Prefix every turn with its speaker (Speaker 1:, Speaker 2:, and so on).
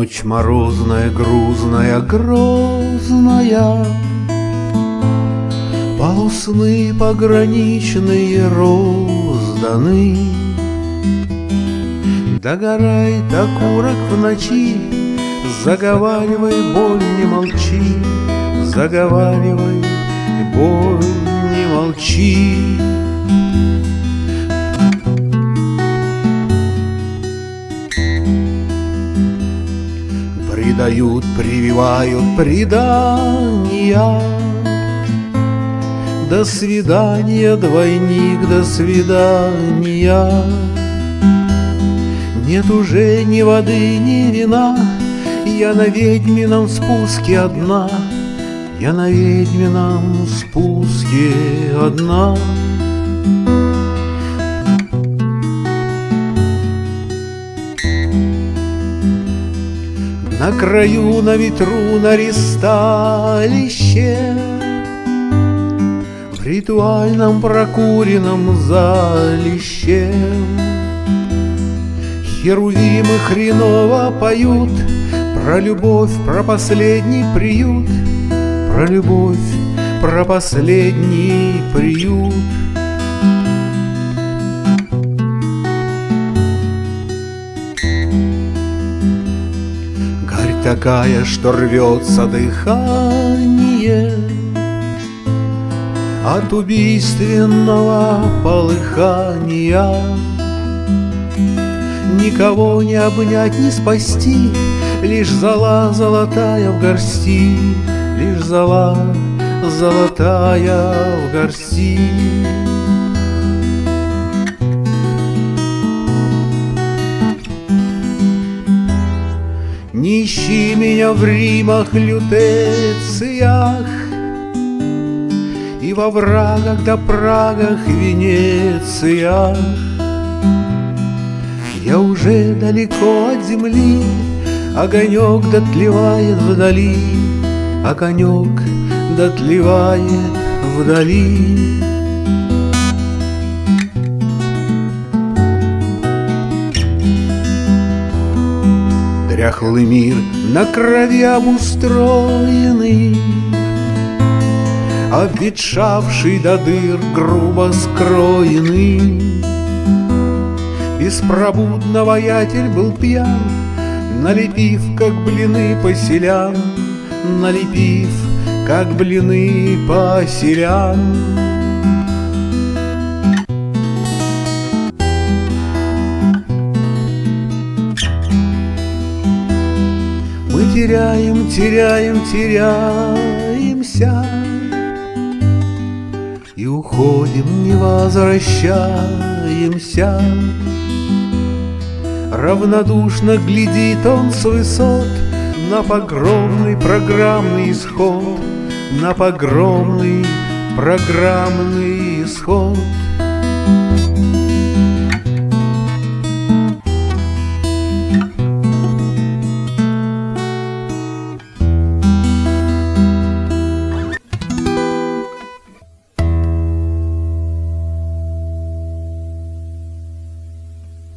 Speaker 1: Ночь морозная, грузная, грозная, полусны пограничные розданы. Догорает окурок в ночи, заговаривай, боль, не молчи, заговаривай, боль, не молчи. Предают, прививают предания. До свидания, двойник, до свидания. Нет уже ни воды, ни вина, я на ведьмином спуске одна, я на ведьмином спуске одна. На краю, на ветру, на ристалище, в ритуальном прокуренном залище херувимы хреново поют про любовь, про последний приют, про любовь, про последний приют. Гарь такая, что рвется дыхание от убийственного полыхания. Никого не обнять, не спасти, лишь зола золотая в горсти, лишь зола золотая в горсти. Не ищи меня в Римах, Лютециях, и во врагах да Прагах, Венециях. Я уже далеко от земли, огонек дотлевает вдали, огонек дотлевает вдали. Дряхлый мир на крови обустроенный, обветшавший до дыр, грубо скроенный. Беспробудно воятель был пьян, налепив, как блины по селям, налепив, как блины по селям. Мы теряем, теряем, теряемся и уходим, не возвращаемся. Равнодушно глядит он с высот на погромный программный исход, на погромный программный исход.